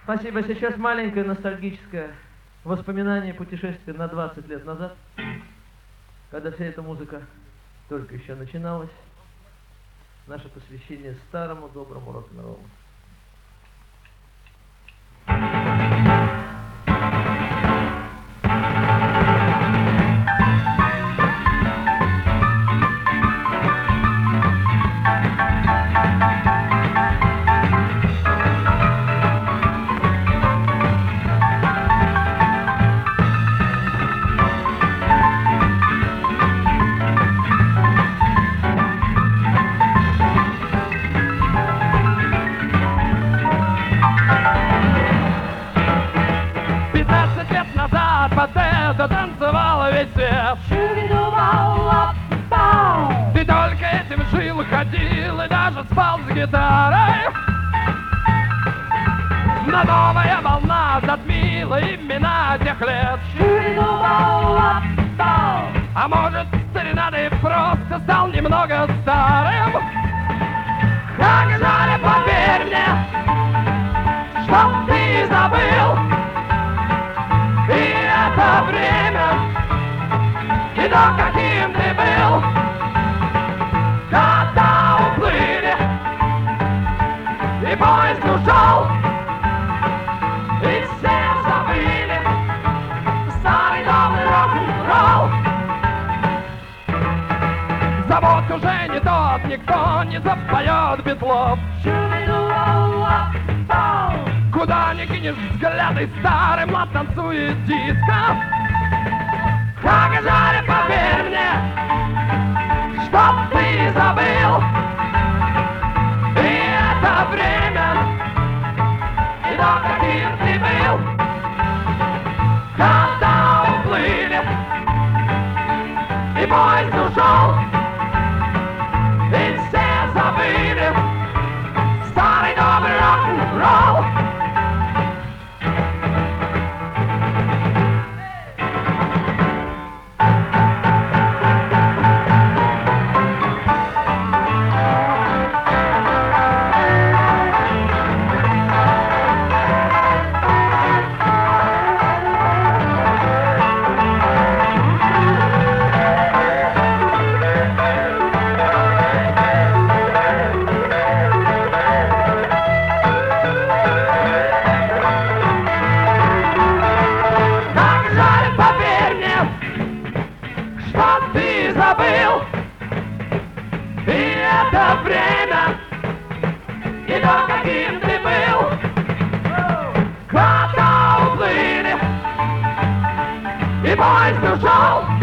Спасибо. Сейчас маленькое ностальгическое воспоминание путешествия на 20 лет назад, когда вся эта музыка только еще начиналась. Наше посвящение старому доброму рок-н-роллу. Под это танцевала весь свет. Ты только этим жил, ходил и даже спал с гитарой. Но новая волна затмила имена тех лет. А может, старина, ты просто стал немного старым? Как жаль, поверь мне, что ты забыл и это время, и то, каким ты был, когда уплыли, и поезд ушел, и все забыли старый добрый рок-н-ролл. Завод уже не тот, никто не запоет без слов. Куда ни кинешь взгляд, и старый млад танцует диско. Как жаль, поверь мне, что ты забыл и это время, и то, каким ты был, когда уплыли, и поезд ушел, и все забыли старый добрый рок-н-ролл. Забыл и это время, и то, каким ты был, когда уплыли, и поезд ушел.